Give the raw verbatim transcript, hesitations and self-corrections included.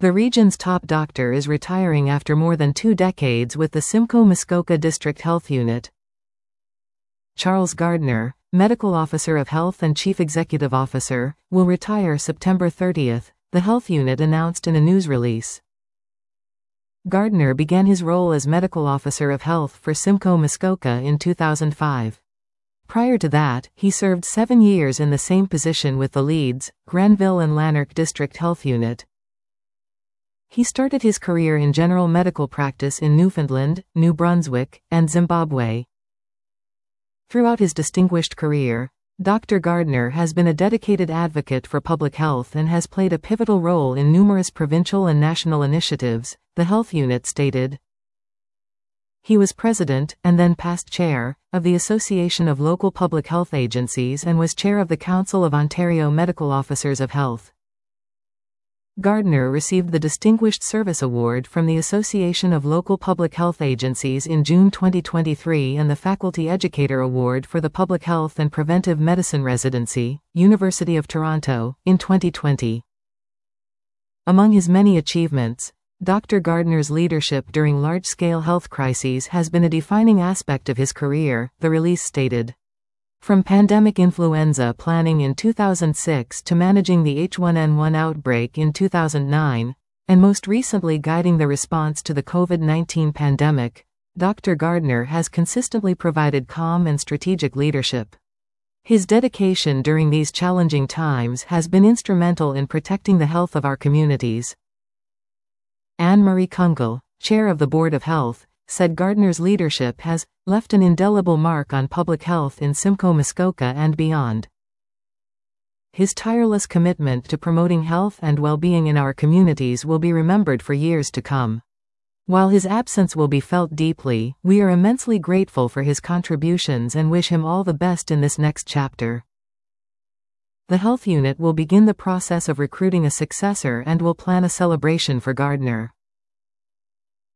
The region's top doctor is retiring after more than two decades with the Simcoe Muskoka District Health Unit. Charles Gardner, Medical Officer of Health and Chief Executive Officer, will retire September thirtieth, the health unit announced in a news release. Gardner began his role as Medical Officer of Health for Simcoe Muskoka in two thousand five. Prior to that, he served seven years in the same position with the Leeds, Granville and Lanark District Health Unit. He started his career in general medical practice in Newfoundland, New Brunswick, and Zimbabwe. Throughout his distinguished career, Doctor Gardner has been a dedicated advocate for public health and has played a pivotal role in numerous provincial and national initiatives, the health unit stated. He was president, and then past chair, of the Association of Local Public Health Agencies and was chair of the Council of Ontario Medical Officers of Health. Gardner received the Distinguished Service Award from the Association of Local Public Health Agencies in June twenty twenty-three and the Faculty Educator Award for the Public Health and Preventive Medicine Residency, University of Toronto, in twenty twenty. Among his many achievements, Doctor Gardner's leadership during large-scale health crises has been a defining aspect of his career, the release stated. From pandemic influenza planning in two thousand six to managing the H one N one outbreak in two thousand nine, and most recently guiding the response to the COVID nineteen pandemic, Doctor Gardner has consistently provided calm and strategic leadership. His dedication during these challenging times has been instrumental in protecting the health of our communities. Anne-Marie Kunkel, chair of the Board of Health, said Gardner's leadership has left an indelible mark on public health in Simcoe Muskoka and beyond. His tireless commitment to promoting health and well-being in our communities will be remembered for years to come. While his absence will be felt deeply, we are immensely grateful for his contributions and wish him all the best in this next chapter. The health unit will begin the process of recruiting a successor and will plan a celebration for Gardner.